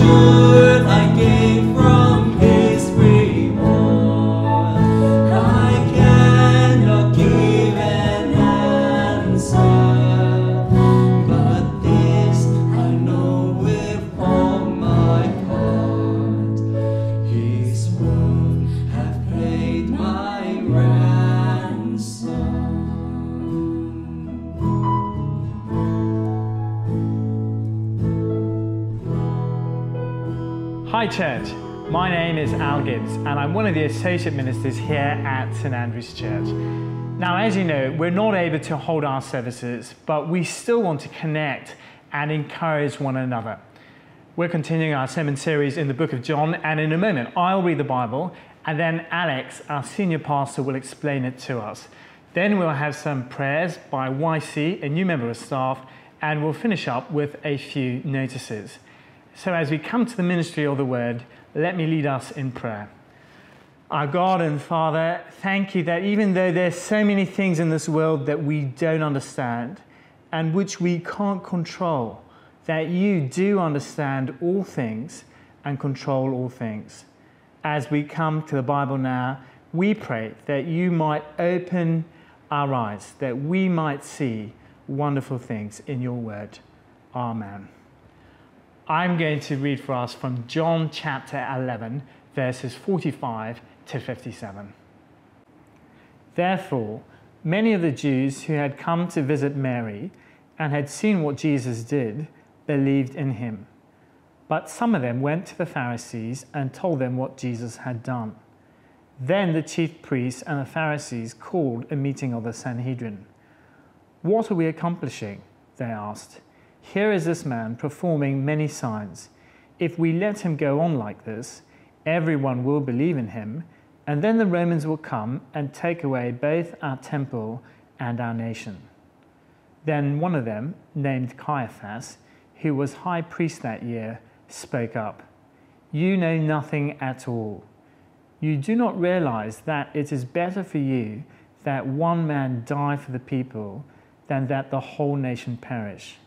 should I gain from his reward? I cannot give an answer, but this I know with all my heart: his wound hath paid my ransom. Hi Church, my name is Al Gibbs and I'm one of the Associate Ministers here at St Andrew's Church. Now, as you know, we're not able to hold our services, but we still want to connect and encourage one another. We're continuing our sermon series in the book of John, and in a moment I'll read the Bible and then Alex, our senior pastor, will explain it to us. Then we'll have some prayers by YC, a new member of staff, and we'll finish up with a few notices. So as we come to the ministry of the word, let me lead us in prayer. Our God and Father, thank you that even though there's so many things in this world that we don't understand and which we can't control, that you do understand all things and control all things. As we come to the Bible now, we pray that you might open our eyes, that we might see wonderful things in your word. Amen. I'm going to read for us from John chapter 11, verses 45 to 57. Therefore, many of the Jews who had come to visit Mary and had seen what Jesus did believed in him. But some of them went to the Pharisees and told them what Jesus had done. Then the chief priests and the Pharisees called a meeting of the Sanhedrin. "What are we accomplishing?" they asked. "Here is this man performing many signs. If we let him go on like this, everyone will believe in him, and then the Romans will come and take away both our temple and our nation." Then one of them, named Caiaphas, who was high priest that year, spoke up. "You know nothing at all. You do not realize that it is better for you that one man die for the people than that the whole nation perish."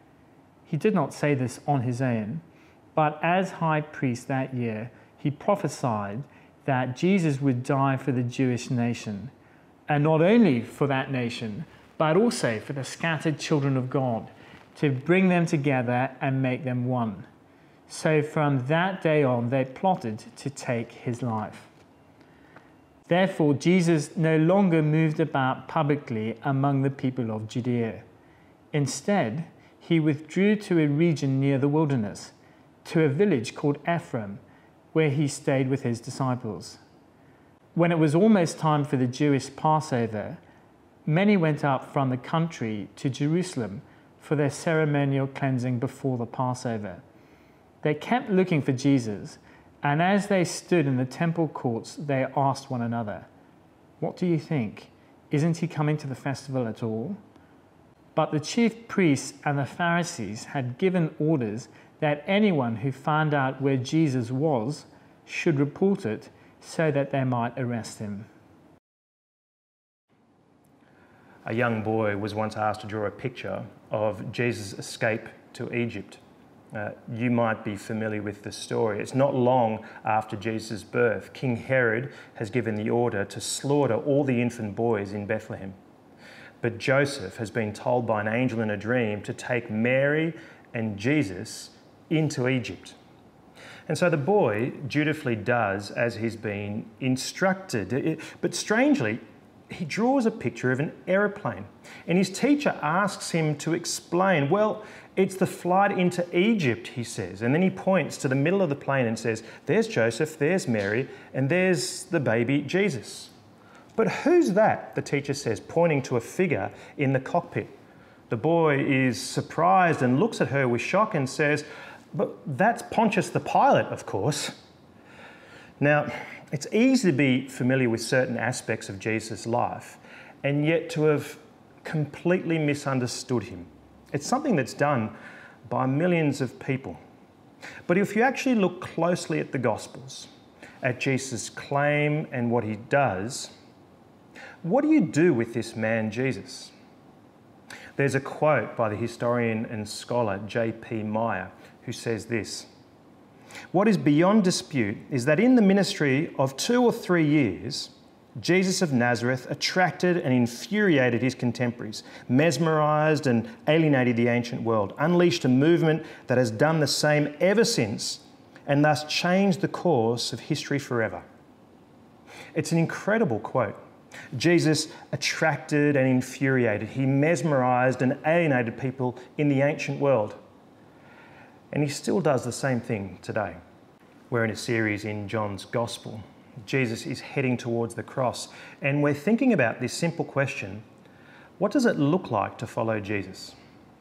He did not say this on his own, but as high priest that year, he prophesied that Jesus would die for the Jewish nation, and not only for that nation, but also for the scattered children of God, to bring them together and make them one. So from that day on, they plotted to take his life. Therefore, Jesus no longer moved about publicly among the people of Judea. Instead, he withdrew to a region near the wilderness, to a village called Ephraim, where he stayed with his disciples. When it was almost time for the Jewish Passover, many went up from the country to Jerusalem for their ceremonial cleansing before the Passover. They kept looking for Jesus, and as they stood in the temple courts, they asked one another, "What do you think? Isn't he coming to the festival at all?" But the chief priests and the Pharisees had given orders that anyone who found out where Jesus was should report it so that they might arrest him. A young boy was once asked to draw a picture of Jesus' escape to Egypt. You might be familiar with the story. It's not long after Jesus' birth. King Herod has given the order to slaughter all the infant boys in Bethlehem. But Joseph has been told by an angel in a dream to take Mary and Jesus into Egypt. And so the boy dutifully does as he's been instructed. But strangely, he draws a picture of an aeroplane. And his teacher asks him to explain, "Well, it's the flight into Egypt," he says. And then he points to the middle of the plane and says, "There's Joseph, there's Mary, and there's the baby Jesus." "But who's that?" the teacher says, pointing to a figure in the cockpit. The boy is surprised and looks at her with shock and says, "But that's Pontius the Pilate, of course." Now, it's easy to be familiar with certain aspects of Jesus' life and yet to have completely misunderstood him. It's something that's done by millions of people. But if you actually look closely at the Gospels, at Jesus' claim and what he does, what do you do with this man Jesus? There's a quote by the historian and scholar J.P. Meyer who says this: What is beyond dispute is that in the ministry of 2 or 3 years, Jesus of Nazareth attracted and infuriated his contemporaries, mesmerised and alienated the ancient world, unleashed a movement that has done the same ever since, and thus changed the course of history forever. It's an incredible quote. Jesus attracted and infuriated. He mesmerised and alienated people in the ancient world. And he still does the same thing today. We're in a series in John's Gospel. Jesus is heading towards the cross, and we're thinking about this simple question: what does it look like to follow Jesus?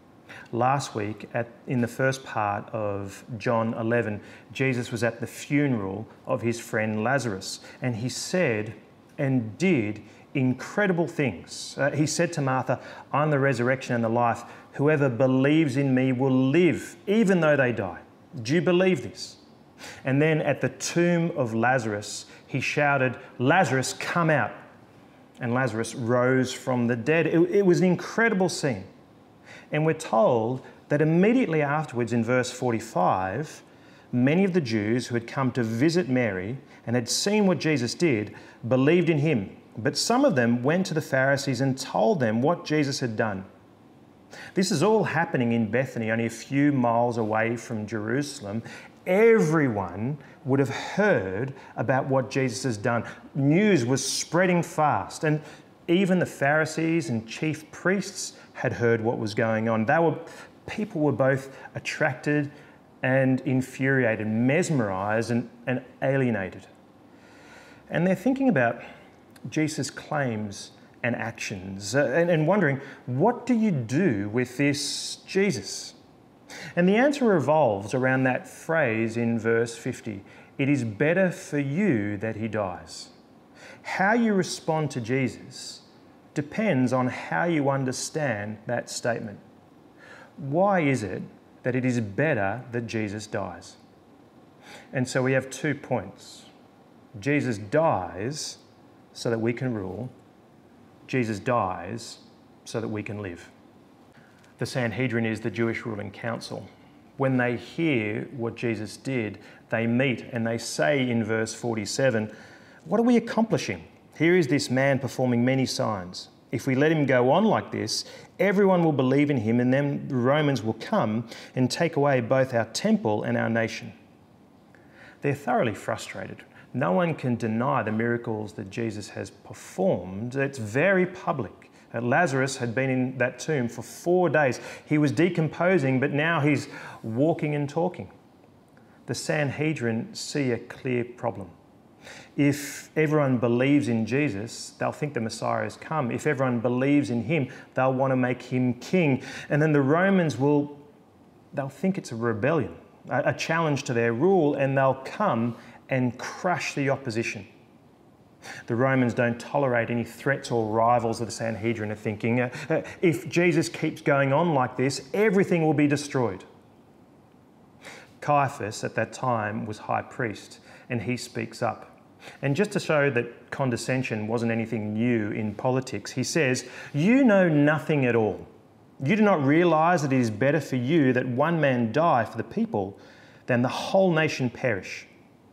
Last week, in the first part of John 11, Jesus was at the funeral of his friend Lazarus, and he said and did incredible things. He said to Martha, "I'm the resurrection and the life. Whoever believes in me will live, even though they die." Do you believe this? And then at the tomb of Lazarus, he shouted, "Lazarus, come out." And Lazarus rose from the dead. It was an incredible scene. And we're told that immediately afterwards, in verse 45, many of the Jews who had come to visit Mary and had seen what Jesus did believed in him. But some of them went to the Pharisees and told them what Jesus had done. This is all happening in Bethany, only a few miles away from Jerusalem. Everyone would have heard about what Jesus has done. News was spreading fast, and even the Pharisees and chief priests had heard what was going on. People were both attracted and infuriated, mesmerised and alienated. And they're thinking about Jesus' claims and actions and wondering, what do you do with this Jesus? And the answer revolves around that phrase in verse 50, "It is better for you that he dies." How you respond to Jesus depends on how you understand that statement. Why is it that it is better that Jesus dies? And so we have 2 points. Jesus dies so that we can rule. Jesus dies so that we can live. The Sanhedrin is the Jewish ruling council. When they hear what Jesus did, they meet and they say in verse 47, "What are we accomplishing? Here is this man performing many signs. If we let him go on like this, everyone will believe in him, and then the Romans will come and take away both our temple and our nation." They're thoroughly frustrated. No one can deny the miracles that Jesus has performed. It's very public. Lazarus had been in that tomb for 4 days. He was decomposing, but now he's walking and talking. The Sanhedrin see a clear problem. If everyone believes in Jesus, they'll think the Messiah has come. If everyone believes in him, they'll want to make him king. And then the Romans they'll think it's a rebellion, a challenge to their rule, and they'll come and crush the opposition. The Romans don't tolerate any threats or rivals of the Sanhedrin are thinking, if Jesus keeps going on like this, everything will be destroyed. Caiaphas at that time was high priest, and he speaks up. And just to show that condescension wasn't anything new in politics, he says, "You know nothing at all. You do not realise that it is better for you that one man die for the people than the whole nation perish."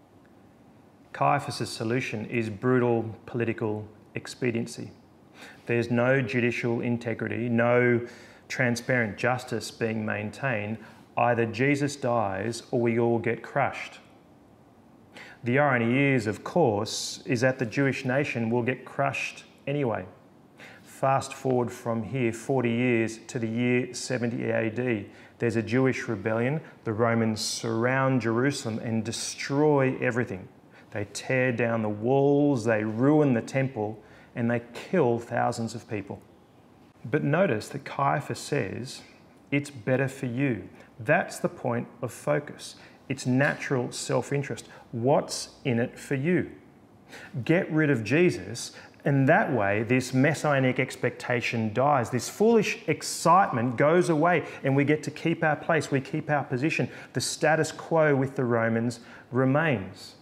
Caiaphas' solution is brutal political expediency. There's no judicial integrity, no transparent justice being maintained. Either Jesus dies or we all get crushed. The irony is, of course, is that the Jewish nation will get crushed anyway. Fast forward from here 40 years to the year 70 AD. There's a Jewish rebellion. The Romans surround Jerusalem and destroy everything. They tear down the walls, they ruin the temple, and they kill thousands of people. But notice that Caiaphas says, it's better for you. That's the point of focus. It's natural self-interest. What's in it for you? Get rid of Jesus, and that way this messianic expectation dies. This foolish excitement goes away, and we get to keep our place, we keep our position. The status quo with the Romans remains.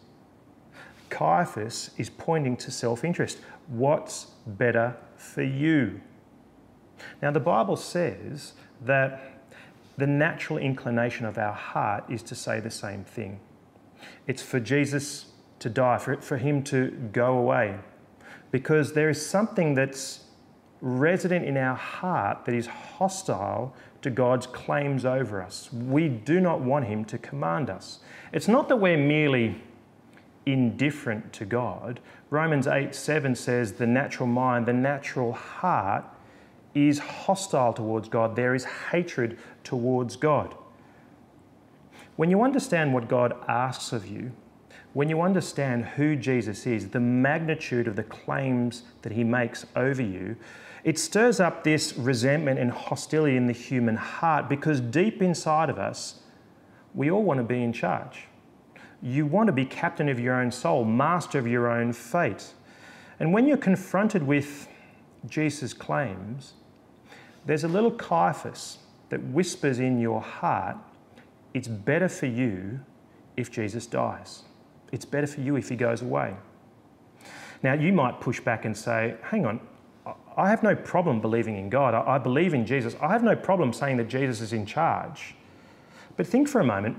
Caiaphas is pointing to self-interest. What's better for you? Now, the Bible says that the natural inclination of our heart is to say the same thing. It's for Jesus to die, for him to go away, because there is something that's resident in our heart that is hostile to God's claims over us. We do not want him to command us. It's not that we're merely indifferent to God. Romans 8:7 says the natural mind, the natural heart is hostile towards God. There is hatred towards God. When you understand what God asks of you, when you understand who Jesus is, the magnitude of the claims that he makes over you, it stirs up this resentment and hostility in the human heart, because deep inside of us, we all want to be in charge. You want to be captain of your own soul, master of your own fate. And when you're confronted with Jesus' claims, there's a little Caiaphas that whispers in your heart, it's better for you if Jesus dies. It's better for you if he goes away. Now, you might push back and say, hang on, I have no problem believing in God. I believe in Jesus. I have no problem saying that Jesus is in charge. But think for a moment,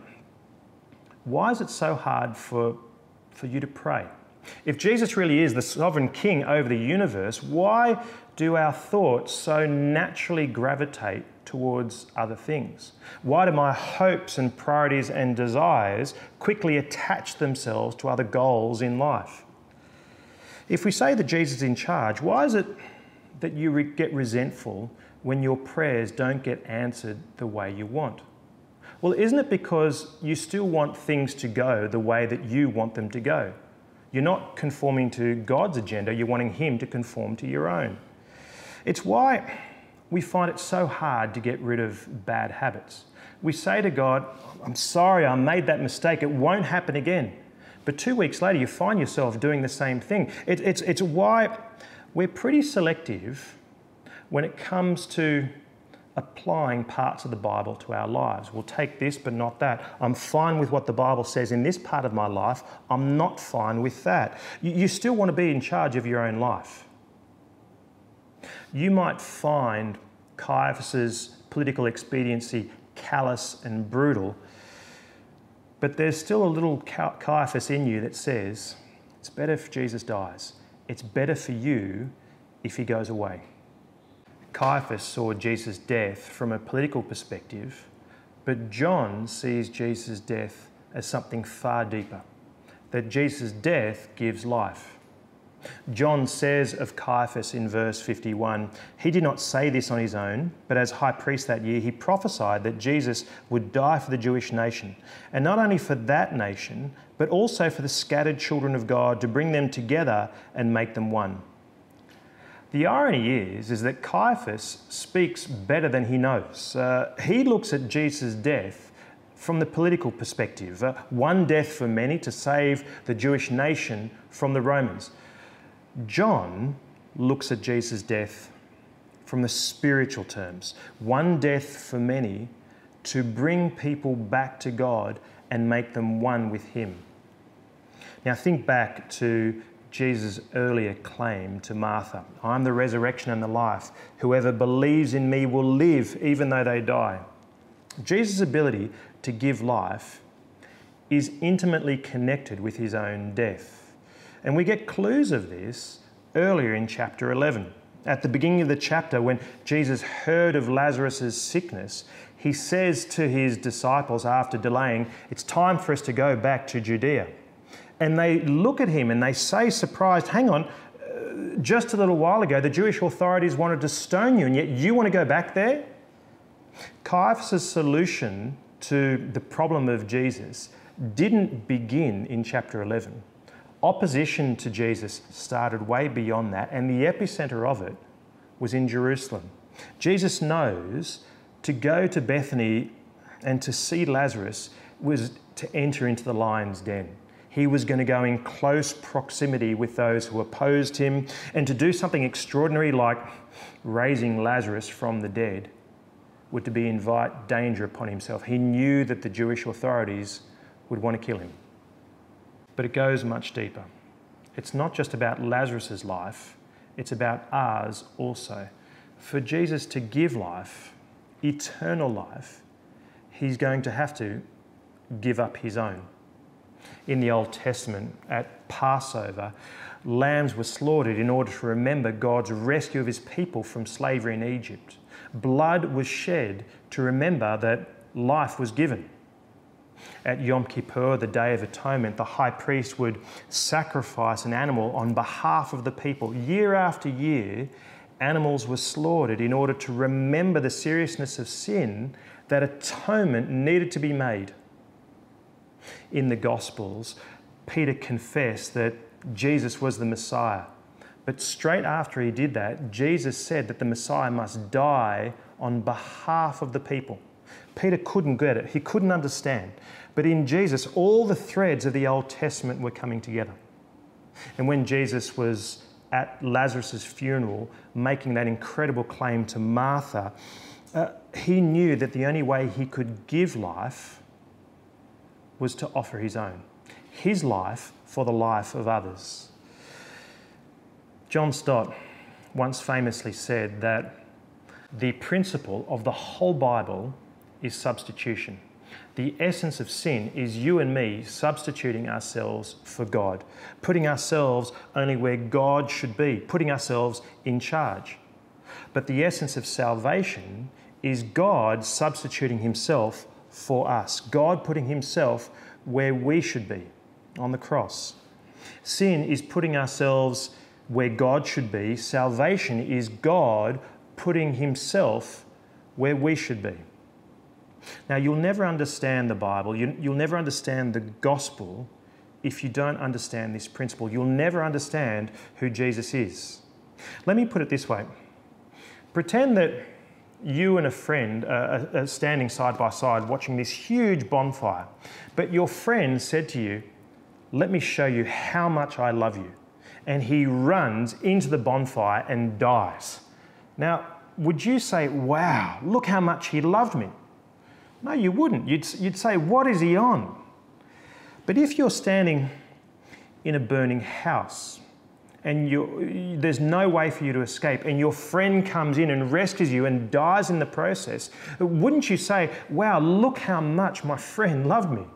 why is it so hard for you to pray? If Jesus really is the sovereign king over the universe, why do our thoughts so naturally gravitate towards other things? Why do my hopes and priorities and desires quickly attach themselves to other goals in life? If we say that Jesus is in charge, why is it that you get resentful when your prayers don't get answered the way you want? Well, isn't it because you still want things to go the way that you want them to go? You're not conforming to God's agenda, you're wanting him to conform to your own. It's why we find it so hard to get rid of bad habits. We say to God, I'm sorry, I made that mistake, it won't happen again. But 2 weeks later, you find yourself doing the same thing. It's why we're pretty selective when it comes to applying parts of the Bible to our lives. We'll take this, but not that. I'm fine with what the Bible says in this part of my life. I'm not fine with that. You still want to be in charge of your own life. You might find Caiaphas's political expediency callous and brutal, but there's still a little Caiaphas in you that says, it's better if Jesus dies. It's better for you if he goes away. Caiaphas saw Jesus' death from a political perspective, but John sees Jesus' death as something far deeper, that Jesus' death gives life. John says of Caiaphas in verse 51, he did not say this on his own, but as high priest that year, he prophesied that Jesus would die for the Jewish nation, and not only for that nation, but also for the scattered children of God, to bring them together and make them one. The irony is that Caiaphas speaks better than he knows. He looks at Jesus' death from the political perspective, one death for many to save the Jewish nation from the Romans. John looks at Jesus' death from the spiritual terms, one death for many to bring people back to God and make them one with him. Now think back to Jesus' earlier claim to Martha, I'm the resurrection and the life. Whoever believes in me will live even though they die. Jesus' ability to give life is intimately connected with his own death. And we get clues of this earlier in chapter 11. At the beginning of the chapter, when Jesus heard of Lazarus' sickness, he says to his disciples after delaying, it's time for us to go back to Judea. And they look at him and they say, surprised, hang on, just a little while ago, the Jewish authorities wanted to stone you, and yet you want to go back there? Caiaphas' solution to the problem of Jesus didn't begin in chapter 11. Opposition to Jesus started way beyond that, and the epicenter of it was in Jerusalem. Jesus knows to go to Bethany and to see Lazarus was to enter into the lion's den. He was going to go in close proximity with those who opposed him, and to do something extraordinary like raising Lazarus from the dead would to be invite danger upon himself. He knew that the Jewish authorities would want to kill him. But it goes much deeper. It's not just about Lazarus' life, it's about ours also. For Jesus to give life, eternal life, he's going to have to give up his own. In the Old Testament, at Passover, lambs were slaughtered in order to remember God's rescue of his people from slavery in Egypt. Blood was shed to remember that life was given. At Yom Kippur, the Day of Atonement, the high priest would sacrifice an animal on behalf of the people. Year after year, animals were slaughtered in order to remember the seriousness of sin, that atonement needed to be made. In the Gospels, Peter confessed that Jesus was the Messiah. But straight after he did that, Jesus said that the Messiah must die on behalf of the people. Peter couldn't get it. He couldn't understand. But in Jesus, all the threads of the Old Testament were coming together. And when Jesus was at Lazarus' funeral, making that incredible claim to Martha, he knew that the only way he could give life was to offer his own. His life for the life of others. John Stott once famously said that the principle of the whole Bible is substitution. The essence of sin is you and me substituting ourselves for God, putting ourselves only where God should be, putting ourselves in charge. But the essence of salvation is God substituting himself for us, God putting himself where we should be, on the cross. Sin is putting ourselves where God should be. Salvation is God putting himself where we should be. Now, you'll never understand the Bible, you'll never understand the gospel if you don't understand this principle. You'll never understand who Jesus is. Let me put it this way. Pretend that you and a friend are standing side by side watching this huge bonfire, but your friend said to you, "Let me show you how much I love you." And he runs into the bonfire and dies. Now, would you say, "Wow, look how much he loved me"? No, you wouldn't. You'd say, "What is he on?" But if you're standing in a burning house and there's no way for you to escape, and your friend comes in and rescues you and dies in the process, wouldn't you say, "Wow, look how much my friend loved me"?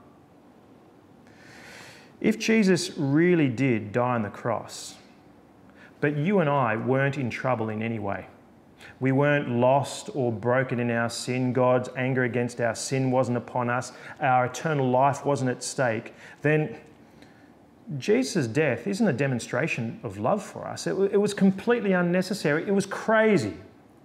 If Jesus really did die on the cross, but you and I weren't in trouble in any way, we weren't lost or broken in our sin, God's anger against our sin wasn't upon us, our eternal life wasn't at stake, then Jesus' death isn't a demonstration of love for us. It was completely unnecessary. It was crazy.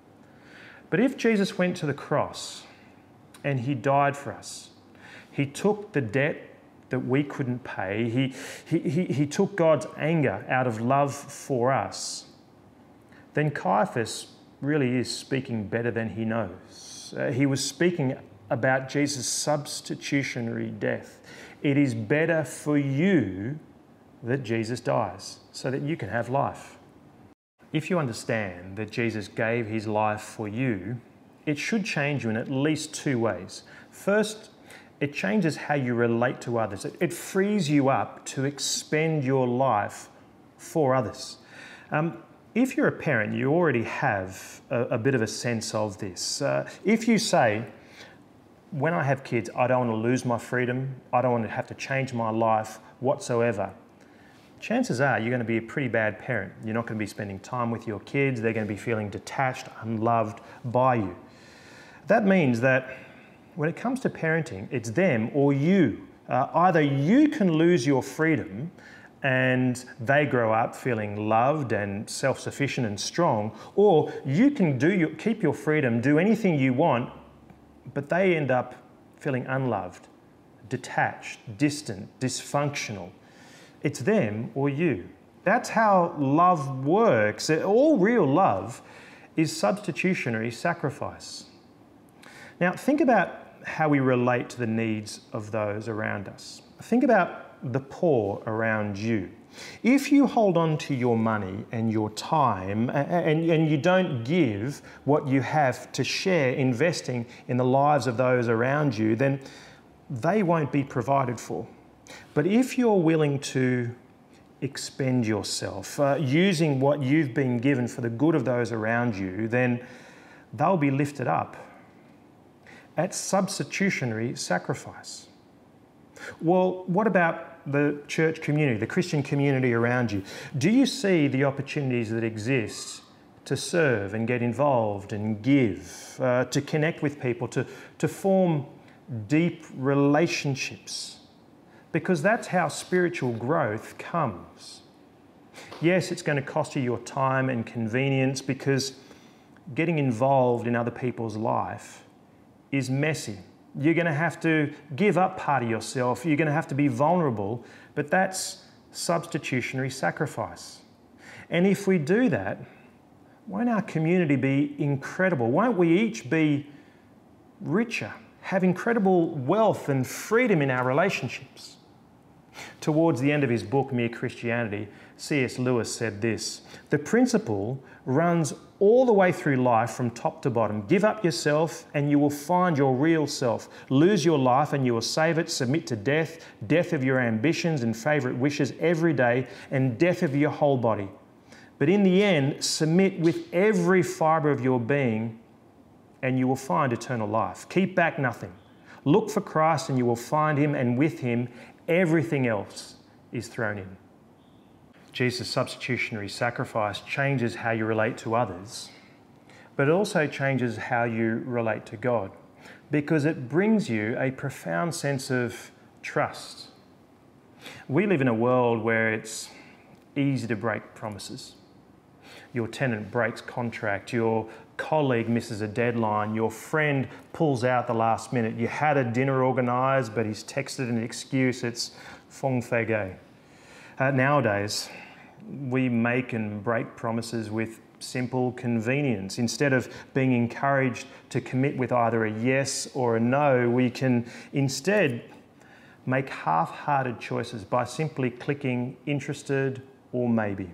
But if Jesus went to the cross and he died for us, he took the debt that we couldn't pay, he took God's anger out of love for us, then Caiaphas really is speaking better than he knows. He was speaking about Jesus' substitutionary death. It is better for you that Jesus dies so that you can have life. If you understand that Jesus gave his life for you, it should change you in at least two ways. First, it changes how you relate to others. It frees you up to expend your life for others. If you're a parent, you already have a bit of a sense of this. If you say, "When I have kids, I don't want to lose my freedom, I don't want to have to change my life whatsoever," chances are you're going to be a pretty bad parent. You're not going to be spending time with your kids. They're going to be feeling detached, unloved by you. That means that when it comes to parenting, it's them or you. Either you can lose your freedom and they grow up feeling loved and self-sufficient and strong, or you can keep your freedom, do anything you want, but they end up feeling unloved, detached, distant, dysfunctional. It's them or you. That's how love works. All real love is substitutionary sacrifice. Now, think about how we relate to the needs of those around us. Think about the poor around you. If you hold on to your money and your time and you don't give what you have to share, investing in the lives of those around you, then they won't be provided for. But if you're willing to expend yourself, using what you've been given for the good of those around you, then they'll be lifted up. That's substitutionary sacrifice. Well, what about the church community, the Christian community around you? Do you see the opportunities that exist to serve and get involved and give, to connect with people, to form deep relationships? Because that's how spiritual growth comes. Yes, it's going to cost you your time and convenience, because getting involved in other people's life is messy. You're going to have to give up part of yourself. You're going to have to be vulnerable, but that's substitutionary sacrifice. And if we do that, won't our community be incredible? Won't we each be richer, have incredible wealth and freedom in our relationships? Towards the end of his book, Mere Christianity, C.S. Lewis said this: "The principle runs all the way through life from top to bottom. Give up yourself and you will find your real self. Lose your life and you will save it. Submit to death, death of your ambitions and favourite wishes every day, and death of your whole body. But in the end, submit with every fibre of your being and you will find eternal life. Keep back nothing. Look for Christ and you will find him, and with him everything else is thrown in." Jesus' substitutionary sacrifice changes how you relate to others, but it also changes how you relate to God, because it brings you a profound sense of trust. We live in a world where it's easy to break promises. Your tenant breaks contract, your colleague misses a deadline, your friend pulls out the last minute. You had a dinner organised, but he's texted an excuse. It's feng fege. Nowadays, we make and break promises with simple convenience. Instead of being encouraged to commit with either a yes or a no, we can instead make half-hearted choices by simply clicking interested or maybe.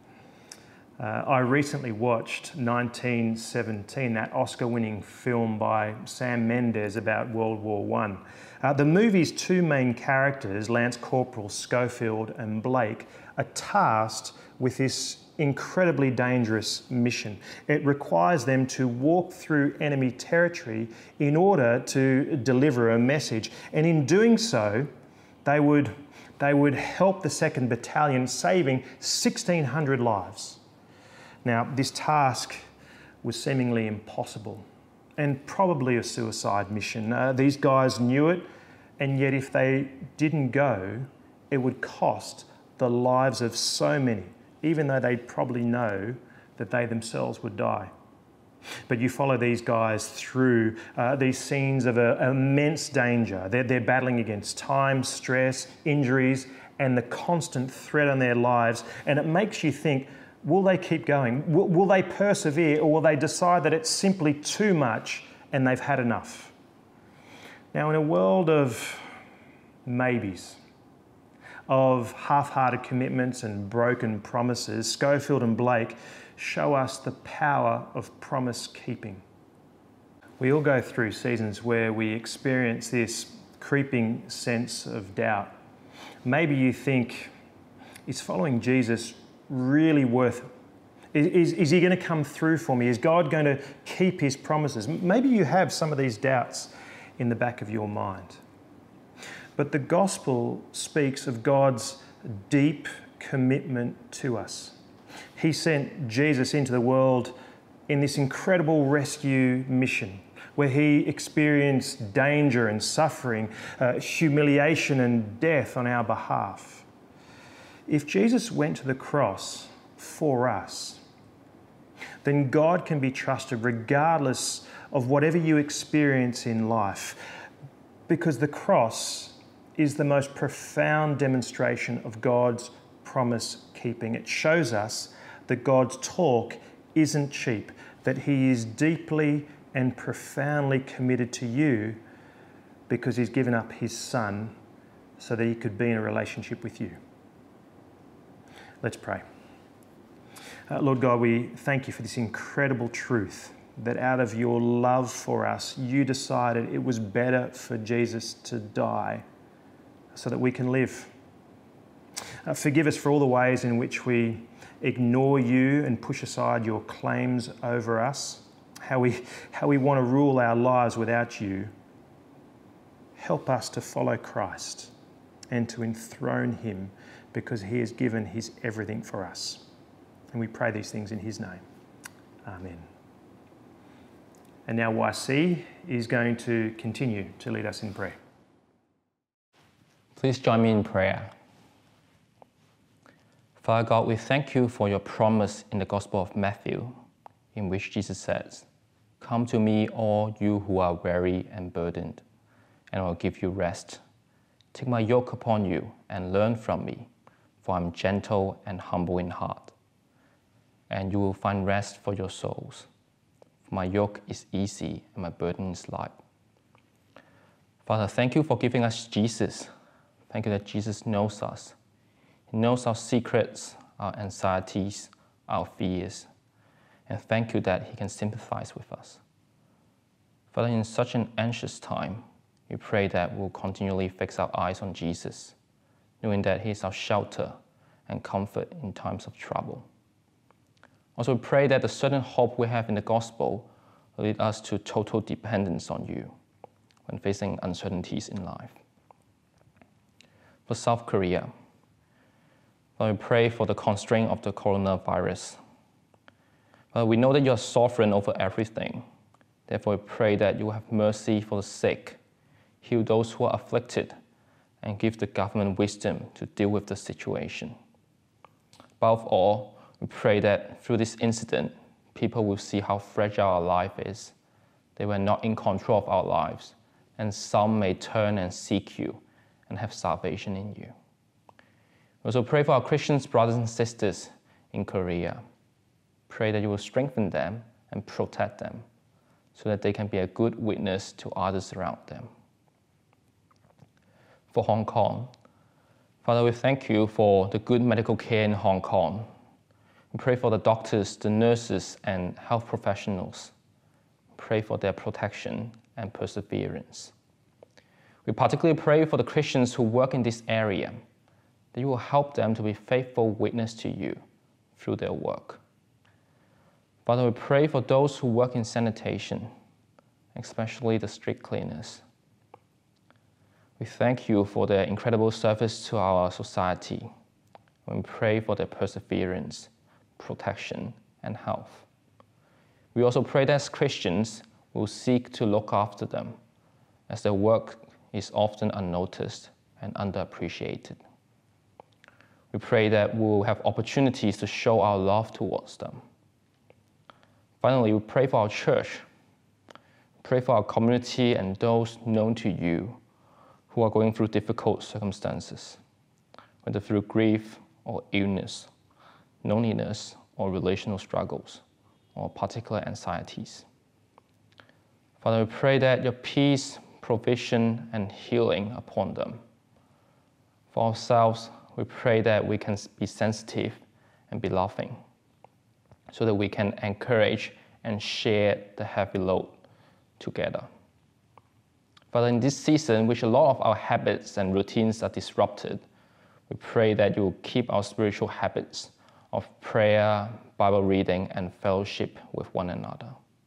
I recently watched 1917, that Oscar-winning film by Sam Mendes about World War I. The movie's two main characters, Lance Corporal Schofield and Blake, are tasked with this incredibly dangerous mission. It requires them to walk through enemy territory in order to deliver a message. And in doing so, they would help the 2nd Battalion, saving 1,600 lives. Now, this task was seemingly impossible and probably a suicide mission. These guys knew it, and yet if they didn't go, it would cost the lives of so many, even though they'd probably know that they themselves would die. But you follow these guys through these scenes of immense danger. They're battling against time, stress, injuries, and the constant threat on their lives, and it makes you think, will they keep going? Will they persevere, or will they decide that it's simply too much and they've had enough? Now, in a world of maybes, of half-hearted commitments and broken promises, Schofield and Blake show us the power of promise-keeping. We all go through seasons where we experience this creeping sense of doubt. Maybe you think, is following Jesus really worth it? Is he going to come through for me? Is God going to keep his promises? Maybe you have some of these doubts in the back of your mind. But the gospel speaks of God's deep commitment to us. He sent Jesus into the world in this incredible rescue mission, where he experienced danger and suffering, humiliation and death on our behalf. If Jesus went to the cross for us, then God can be trusted regardless of whatever you experience in life, because the cross is the most profound demonstration of God's promise-keeping. It shows us that God's talk isn't cheap, that he is deeply and profoundly committed to you because he's given up his son so that he could be in a relationship with you. Let's pray. Lord God, we thank you for this incredible truth that out of your love for us, you decided it was better for Jesus to die so that we can live. Forgive us for all the ways in which we ignore you and push aside your claims over us, how we want to rule our lives without you. help us to follow Christ and to enthrone him because he has given his everything for us. And we pray these things in his name. Amen. And now YC is going to continue to lead us in prayer. Please join me in prayer. Father God, we thank you for your promise in the Gospel of Matthew, in which Jesus says, "Come to me, all you who are weary and burdened, and I will give you rest. Take my yoke upon you and learn from me, for I am gentle and humble in heart, and you will find rest for your souls. For my yoke is easy and my burden is light." Father, thank you for giving us Jesus. Thank you that Jesus knows us. He knows our secrets, our anxieties, our fears. And thank you that he can sympathize with us. Father, in such an anxious time, we pray that we'll continually fix our eyes on Jesus, knowing that he is our shelter and comfort in times of trouble. Also, we pray that the certain hope we have in the gospel will lead us to total dependence on you when facing uncertainties in life. For South Korea, Lord, we pray for the constraint of the coronavirus. We know that you are sovereign over everything. Therefore, we pray that you will have mercy for the sick, heal those who are afflicted, and give the government wisdom to deal with the situation. Above all, we pray that through this incident, people will see how fragile our life is. They were not in control of our lives, and some may turn and seek you and have salvation in you. We also pray for our Christian brothers and sisters in Korea. Pray that you will strengthen them and protect them so that they can be a good witness to others around them. For Hong Kong, Father, we thank you for the good medical care in Hong Kong. We pray for the doctors, the nurses, and health professionals. Pray for their protection and perseverance. We particularly pray for the Christians who work in this area, that you will help them to be faithful witness to you through their work. Father, we pray for those who work in sanitation, especially the street cleaners. We thank you for their incredible service to our society. We pray for their perseverance, protection, and health. We also pray that as Christians, we'll seek to look after them, as their work is often unnoticed and underappreciated. We pray that we'll have opportunities to show our love towards them. Finally, we pray for our church. Pray for our community and those known to you who are going through difficult circumstances, whether through grief or illness, loneliness or relational struggles, or particular anxieties. Father, we pray that your peace, provision, and healing upon them. For ourselves, we pray that we can be sensitive and be loving, so that we can encourage and share the heavy load together. Father, in this season, which a lot of our habits and routines are disrupted, we pray that you will keep our spiritual habits of prayer, Bible reading, and fellowship with one another.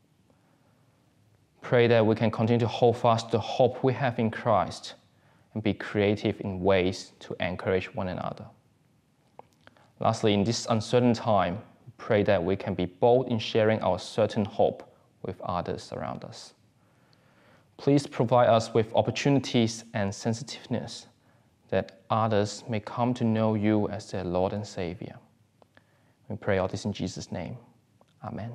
Pray that we can continue to hold fast the hope we have in Christ and be creative in ways to encourage one another. Lastly, in this uncertain time, pray that we can be bold in sharing our certain hope with others around us. Please provide us with opportunities and sensitiveness that others may come to know you as their Lord and Savior. We pray all this in Jesus' name. Amen.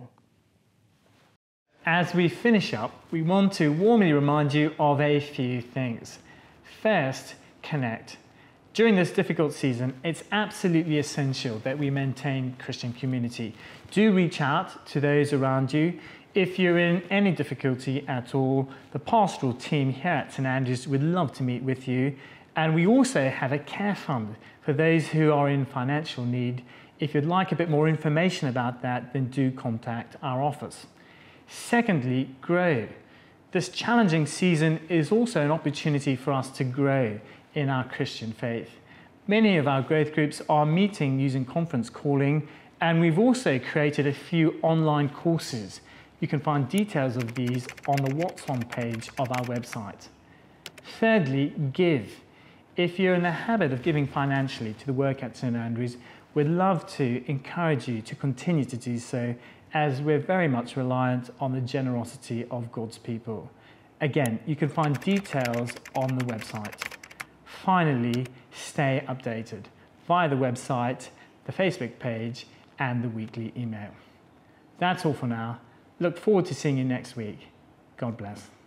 As we finish up, we want to warmly remind you of a few things. First, connect. During this difficult season, it's absolutely essential that we maintain Christian community. Do reach out to those around you. If you're in any difficulty at all, the pastoral team here at St Andrews would love to meet with you. And we also have a care fund for those who are in financial need. If you'd like a bit more information about that, then do contact our office. Secondly, grow. This challenging season is also an opportunity for us to grow in our Christian faith. Many of our growth groups are meeting using conference calling, and we've also created a few online courses. You can find details of these on the What's On page of our website. Thirdly, give. If you're in the habit of giving financially to the work at St Andrews, we'd love to encourage you to continue to do so, as we're very much reliant on the generosity of God's people. Again, you can find details on the website. Finally, stay updated via the website, the Facebook page, and the weekly email. That's all for now. Look forward to seeing you next week. God bless.